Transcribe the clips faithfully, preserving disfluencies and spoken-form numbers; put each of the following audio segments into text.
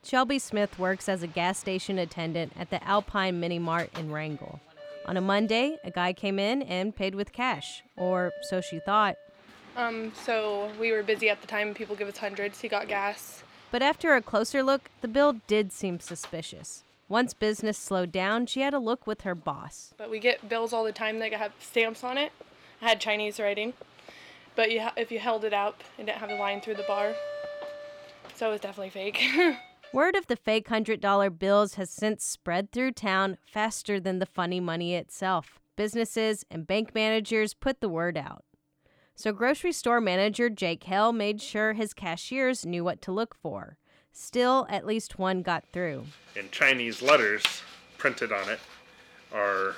Shelby Smith works as a gas station attendant at the Alpine Mini Mart in Wrangell. On a Monday, a guy came in and paid with cash, or so she thought. Um, so we were busy at the time. People give us hundreds. He got gas. But after a closer look, the bill did seem suspicious. Once business slowed down, she had a look with her boss. But we get bills all the time that have stamps on it. I had Chinese writing. But you ha- if you held it up, it didn't have a line through the bar. So it was definitely fake. Word of the fake one hundred dollar bills has since spread through town faster than the funny money itself. Businesses and bank managers put the word out. So grocery store manager Jake Hale made sure his cashiers knew what to look for. Still, at least one got through. And Chinese letters printed on it are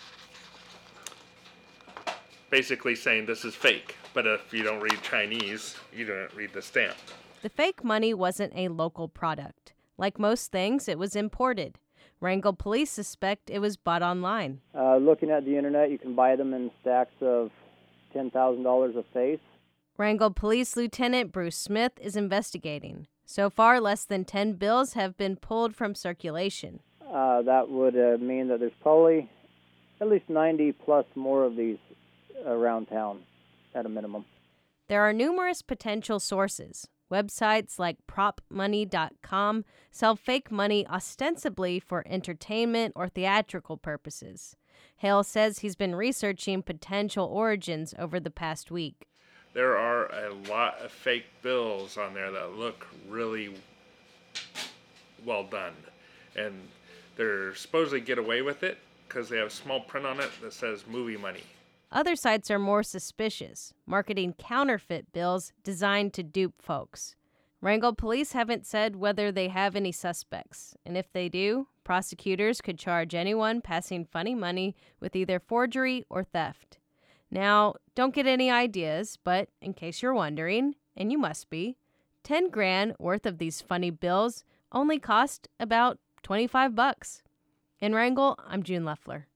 basically saying this is fake. But if you don't read Chinese, you don't read the stamp. The fake money wasn't a local product. Like most things, it was imported. Wrangell police suspect it was bought online. Uh, looking at the internet, you can buy them in stacks of ten thousand dollars a face. Wrangell Police Lieutenant Bruce Smith is investigating. So far, less than ten bills have been pulled from circulation. Uh, that would uh, mean that there's probably at least ninety plus more of these around town at a minimum. There are numerous potential sources. Websites like prop money dot com sell fake money ostensibly for entertainment or theatrical purposes. Hale says he's been researching potential origins over the past week. There are a lot of fake bills on there that look really well done. And they're supposed to get away with it because they have small print on it that says movie money. Other sites are more suspicious, marketing counterfeit bills designed to dupe folks. Wrangell police haven't said whether they have any suspects, and if they do, prosecutors could charge anyone passing funny money with either forgery or theft. Now, don't get any ideas, but in case you're wondering, and you must be, ten grand worth of these funny bills only cost about twenty-five bucks. In Wrangell, I'm June Leffler.